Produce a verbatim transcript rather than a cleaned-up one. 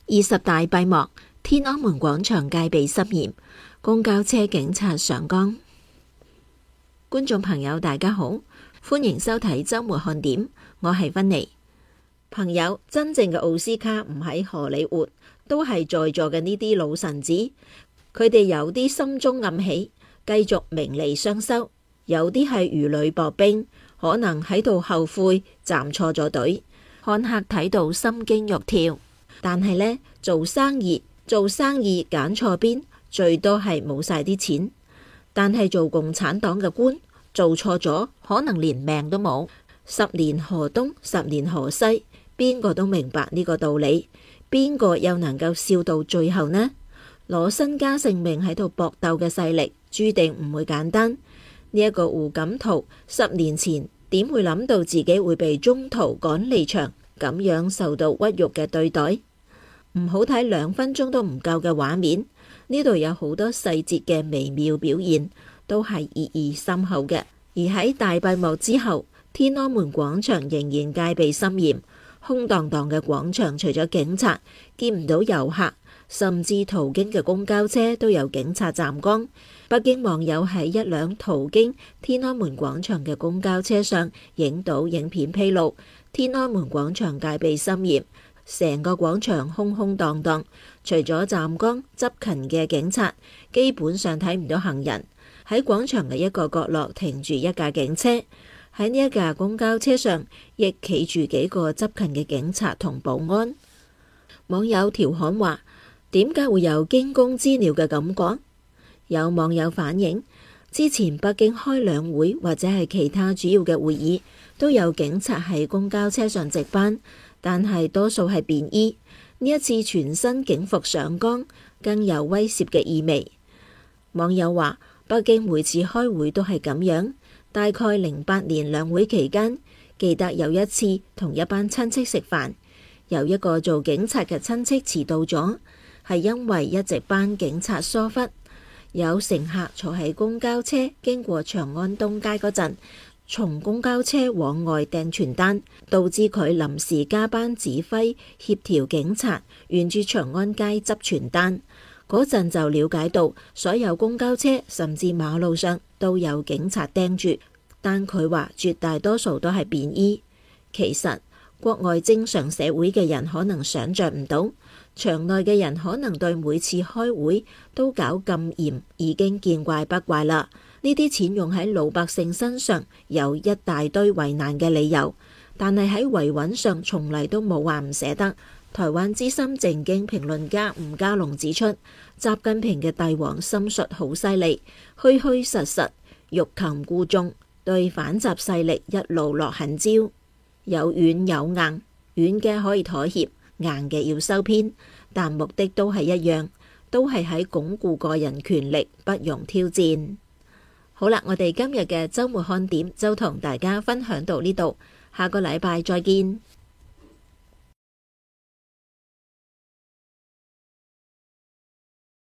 二十大閉幕，天安門廣場戒備森嚴，公交車警察上崗。觀眾朋友大家好，歡迎收睇周末看點，我係芬妮。朋友，真正嘅奧斯卡唔喺荷里活，都係在座嘅呢啲老臣子，佢哋有啲心中暗喜，繼續名利雙收；有啲係如履薄冰，可能喺度後悔站錯咗隊，看客睇到心驚肉跳。但係呢，做生意做生意揀錯邊，最多係冇晒啲錢。但係做共產黨嘅官，做錯咗可能連命都冇。十年河東，十年河西，邊個都明白呢個道理，邊個又能夠笑到最後呢？攞身家性命喺度搏鬥嘅勢力，注定唔會簡單。呢、這、一個胡錦濤十年前點會諗到自己會被中途趕離場，咁樣受到屈辱嘅對待？唔好睇兩分鐘都唔夠嘅畫面，呢度有好多細節嘅微妙表現，都係意義深厚嘅。而喺大閉幕之後，天安門廣場仍然戒備森嚴，空蕩蕩嘅廣場除咗警察，見唔到遊客，甚至途經嘅公交車都有警察站崗。北京網友喺一輛途經天安門廣場嘅公交車上影到影片披露，天安門廣場戒備森嚴。成個廣場空空蕩蕩，除咗站崗執勤嘅警察，基本上睇唔到行人。喺廣場嘅一個角落停住一架警車，喺呢一架公交車上亦企住幾個執勤嘅警察同保安。網友調侃話：點解會有驚弓之鳥嘅感覺？有網友反映，之前北京開兩會或者係其他主要嘅會議，都有警察喺公交車上值班。但係多數係便衣，呢一次全身警服上崗，更有威懾嘅意味。網友話：北京每次開會都係咁樣。大概零八年兩會期間，記得有一次同一班親戚食飯，有一個做警察嘅親戚遲到咗，係因為一直班警察疏忽。有乘客坐喺公交車經過長安東街嗰陣，從公交車往外掟傳單，導致佢臨時加班指揮協調警察沿住長安街執傳單。嗰陣就了解到，所有公交車甚至馬路上都有警察盯住，但佢話絕大多數都係便衣。其實國外正常社會嘅人可能想象唔到，場內嘅人可能對每次開會都搞咁嚴已經見怪不怪啦。呢啲錢用喺老百姓身上有一大堆為難嘅理由，但係喺維穩上從嚟都冇話唔捨得。台灣資深政經評論家吳家龍指出，習近平嘅帝王心術好犀利，虛虛實實，欲擒故縱，對反習勢力一路落狠招，有軟有硬，軟嘅可以妥協，硬嘅要收編，但目的都係一樣，都係喺鞏固個人權力，不容挑戰。好啦，我哋今日嘅周末看點就同大家分享到呢度，下個禮拜再見。